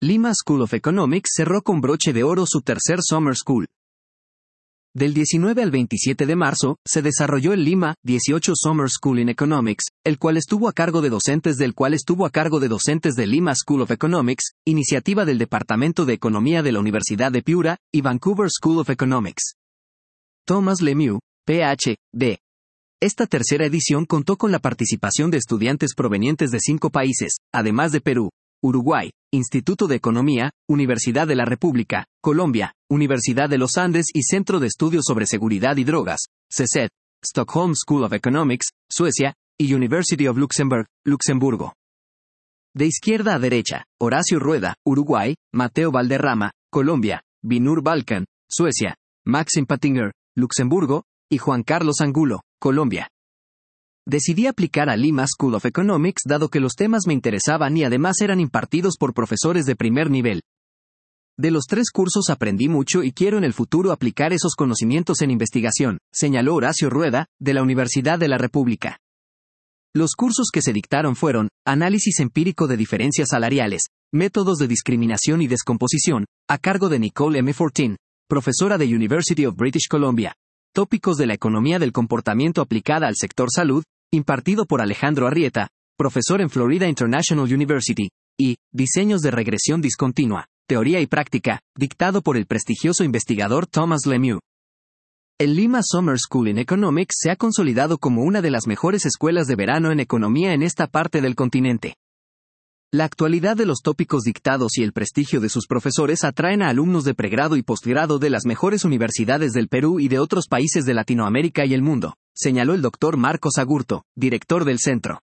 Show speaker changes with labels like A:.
A: Lima School of Economics cerró con broche de oro su tercer Summer School. Del 19 al 27 de marzo, se desarrolló el Lima 18 Summer School in Economics, el cual estuvo a cargo de docentes de Lima School of Economics, iniciativa del Departamento de Economía de la Universidad de Piura, y Vancouver School of Economics. Thomas Lemieux, Ph.D. Esta tercera edición contó con la participación de estudiantes provenientes de 5 países, además de Perú, Uruguay, Instituto de Economía, Universidad de la República, Colombia, Universidad de los Andes y Centro de Estudios sobre Seguridad y Drogas, CESED, Stockholm School of Economics, Suecia, y University of Luxembourg, Luxemburgo. De izquierda a derecha, Horacio Rueda, Uruguay, Mateo Valderrama, Colombia, Binur Balkan, Suecia, Maxim Patinger, Luxemburgo, y Juan Carlos Angulo, Colombia. Decidí aplicar a Lima School of Economics dado que los temas me interesaban y además eran impartidos por profesores de primer nivel. De los 3 cursos aprendí mucho y quiero en el futuro aplicar esos conocimientos en investigación, señaló Horacio Rueda, de la Universidad de la República. Los cursos que se dictaron fueron, Análisis empírico de diferencias salariales, Métodos de discriminación y descomposición, a cargo de Nicole M. Fortin, profesora de University of British Columbia. Tópicos de la economía del comportamiento aplicada al sector salud, impartido por Alejandro Arrieta, profesor en Florida International University, y Diseños de regresión discontinua, teoría y práctica, dictado por el prestigioso investigador Thomas Lemieux. El Lima Summer School in Economics se ha consolidado como una de las mejores escuelas de verano en economía en esta parte del continente. La actualidad de los tópicos dictados y el prestigio de sus profesores atraen a alumnos de pregrado y posgrado de las mejores universidades del Perú y de otros países de Latinoamérica y el mundo, señaló el Dr. Marcos Agurto, director del centro.